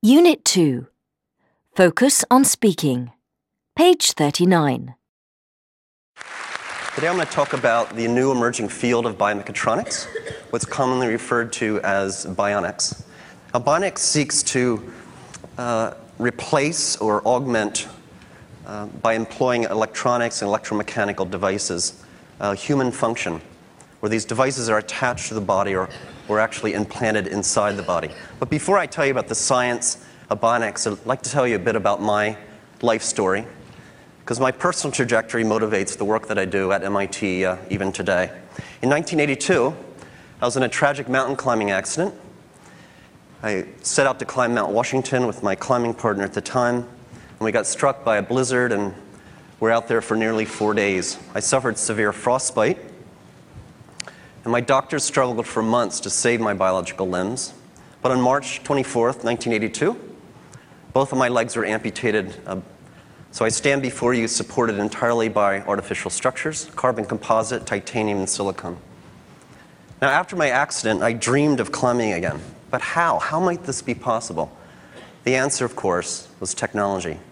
Unit 2. Focus on speaking. Page 39. Today I'm going to talk about the new emerging field of biomechatronics, what's commonly referred to as bionics. Now, bionics seeks to replace or augment, by employing electronics and electromechanical devices, human function, where these devices are attached to the body or actually implanted inside the body. But before I tell you about the science of bionics, I'd like to tell you a bit about my life story, because my personal trajectory motivates the work that I do at MIT even today. In 1982, I was in a tragic mountain climbing accident. I set out to climb Mount Washington with my climbing partner at the time, and we got struck by a blizzard and were out there for nearly 4 days. I suffered severe frostbite, and my doctors struggled for months to save my biological limbs. But on March 24th, 1982, both of my legs were amputated, so I stand before you supported entirely by artificial structures, carbon composite, titanium, and silicone. Now, after my accident, I dreamed of climbing again. But how? How might this be possible? The answer, of course, was technology.